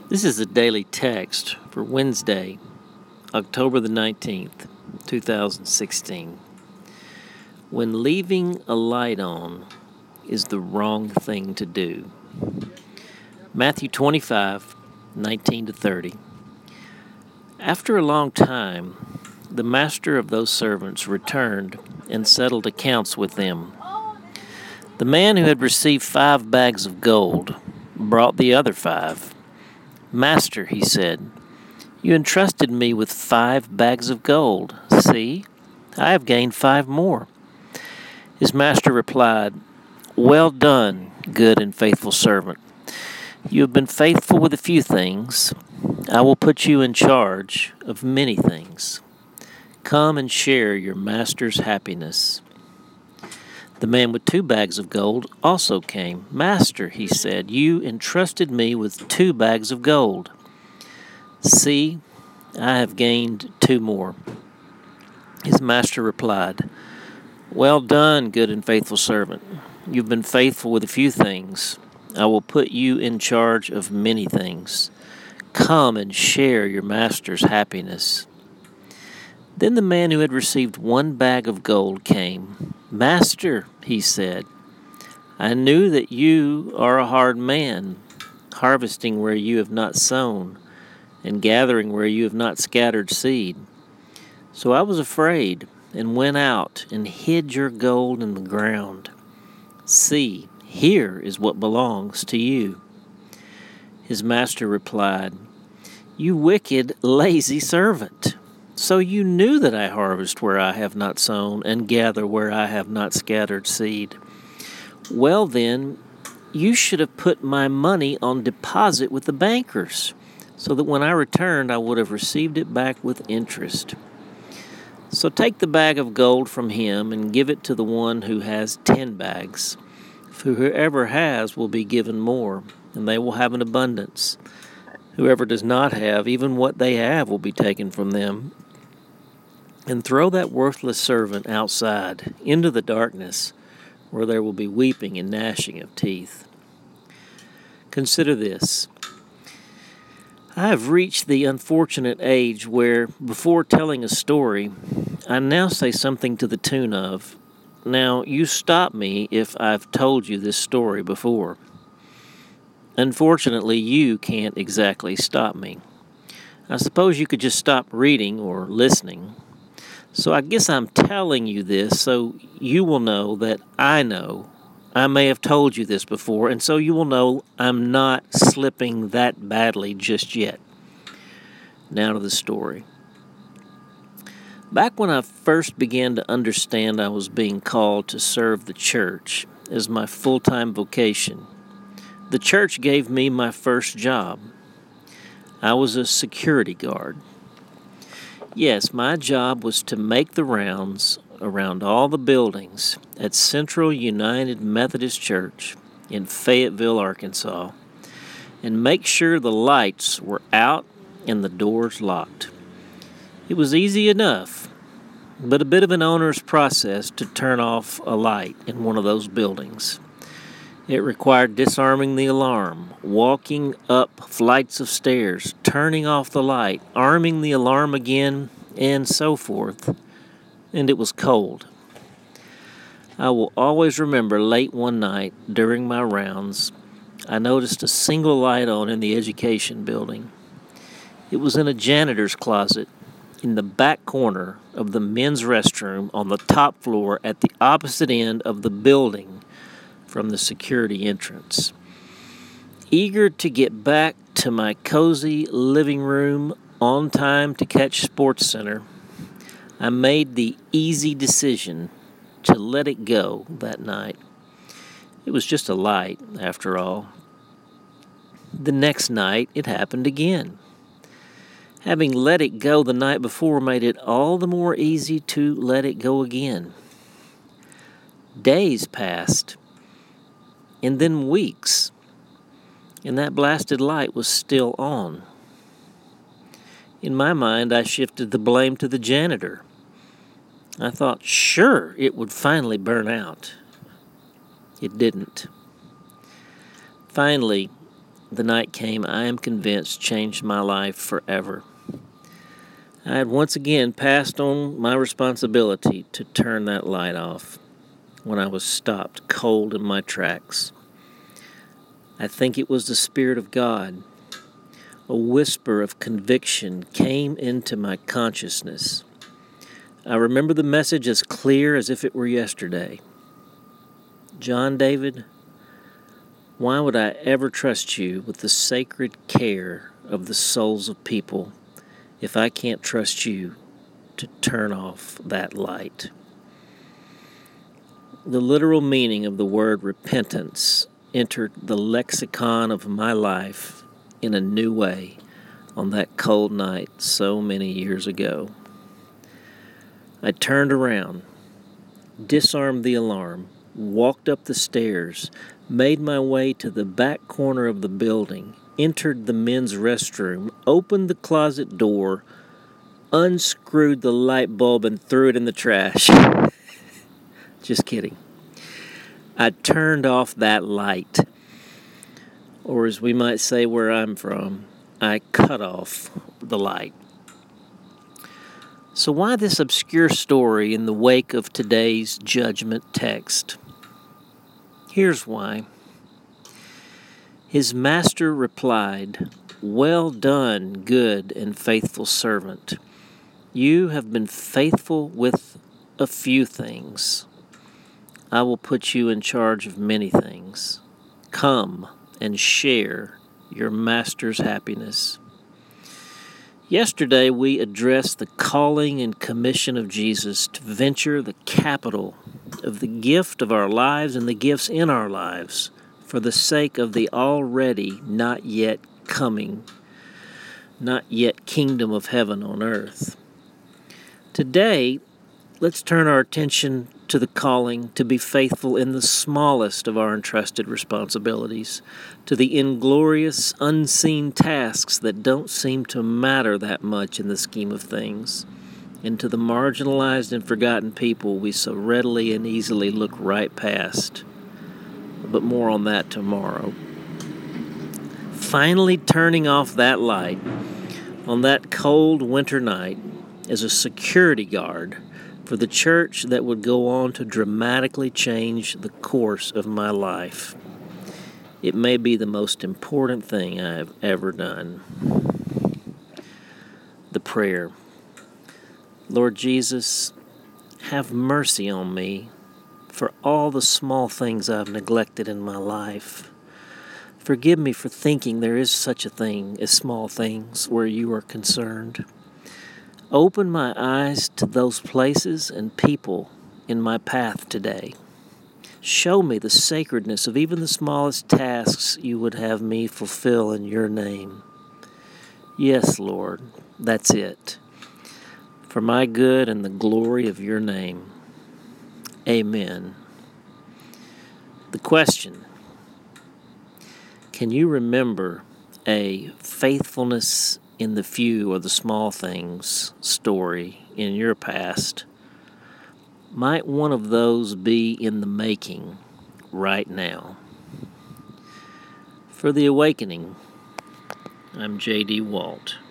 This is a daily text for Wednesday, October the 19th, 2016. When leaving a light on is the wrong thing to do. Matthew 25:19-30. After a long time, the master of those servants returned and settled accounts with them. The man who had received 5 bags of gold brought the other 5. "Master," he said, "you entrusted me with 5 bags of gold. See, I have gained 5 more." His master replied, "Well done, good and faithful servant. You have been faithful with a few things. I will put you in charge of many things. Come and share your master's happiness." The man with 2 bags of gold also came. "Master," he said, "you entrusted me with 2 bags of gold. See, I have gained 2 more." His master replied, "Well done, good and faithful servant. You've been faithful with a few things. I will put you in charge of many things. Come and share your master's happiness." Then the man who had received 1 bag of gold came. "Master," he said, "I knew that you are a hard man, harvesting where you have not sown, and gathering where you have not scattered seed. So I was afraid, and went out and hid your gold in the ground. See, here is what belongs to you." His master replied, "You wicked, lazy servant. So you knew that I harvest where I have not sown, and gather where I have not scattered seed. Well then, you should have put my money on deposit with the bankers, so that when I returned I would have received it back with interest. So take the bag of gold from him and give it to the one who has 10 bags. For whoever has will be given more, and they will have an abundance. Whoever does not have, even what they have will be taken from them. And throw that worthless servant outside, into the darkness, where there will be weeping and gnashing of teeth." Consider this. I have reached the unfortunate age where, before telling a story, I now say something to the tune of, "Now, you stop me if I've told you this story before." Unfortunately, you can't exactly stop me. I suppose you could just stop reading or listening. So I guess I'm telling you this so you will know that I know I may have told you this before, and so you will know I'm not slipping that badly just yet. Now to the story. Back when I first began to understand I was being called to serve the church as my full-time vocation, the church gave me my first job. I was a security guard. Yes, my job was to make the rounds around all the buildings at Central United Methodist Church in Fayetteville, Arkansas, and make sure the lights were out and the doors locked. It was easy enough, but a bit of an onerous process to turn off a light in one of those buildings. It required disarming the alarm, walking up flights of stairs, turning off the light, arming the alarm again, and so forth. And it was cold. I will always remember late one night during my rounds, I noticed a single light on in the education building. It was in a janitor's closet in the back corner of the men's restroom on the top floor at the opposite end of the building from the security entrance. Eager to get back to my cozy living room on time to catch SportsCenter, I made the easy decision to let it go that night. It was just a light, after all. The next night, it happened again. Having let it go the night before made it all the more easy to let it go again. Days passed, and then weeks, and that blasted light was still on. In my mind, I shifted the blame to the janitor. I thought, sure, it would finally burn out. It didn't. Finally, the night came, I am convinced, changed my life forever. I had once again passed on my responsibility to turn that light off when I was stopped cold in my tracks. I think it was the Spirit of God. A whisper of conviction came into my consciousness. I remember the message as clear as if it were yesterday. John David, why would I ever trust you with the sacred care of the souls of people if I can't trust you to turn off that light? The literal meaning of the word repentance entered the lexicon of my life in a new way on that cold night so many years ago. I turned around, disarmed the alarm, walked up the stairs, made my way to the back corner of the building, entered the men's restroom, opened the closet door, unscrewed the light bulb, and threw it in the trash. Just kidding. I turned off that light. Or as we might say where I'm from, I cut off the light. So why this obscure story in the wake of today's judgment text? Here's why. His master replied, "Well done, good and faithful servant. You have been faithful with a few things. I will put you in charge of many things. Come and share your master's happiness." Yesterday, we addressed the calling and commission of Jesus to venture the capital of the gift of our lives and the gifts in our lives for the sake of the already not yet coming, not yet kingdom of heaven on earth. Today, let's turn our attention to the calling to be faithful in the smallest of our entrusted responsibilities, to the inglorious, unseen tasks that don't seem to matter that much in the scheme of things, and to the marginalized and forgotten people we so readily and easily look right past. But more on that tomorrow. Finally turning off that light on that cold winter night as a security guard for the church that would go on to dramatically change the course of my life. It may be the most important thing I have ever done. The prayer. Lord Jesus, have mercy on me for all the small things I've neglected in my life. Forgive me for thinking there is such a thing as small things where you are concerned. Open my eyes to those places and people in my path today. Show me the sacredness of even the smallest tasks you would have me fulfill in your name. Yes, Lord, that's it. For my good and the glory of your name. Amen. The question: can you remember a faithfulness in the few or the small things story in your past? Might one of those be in the making right now? For The Awakening, I'm J.D. Walt.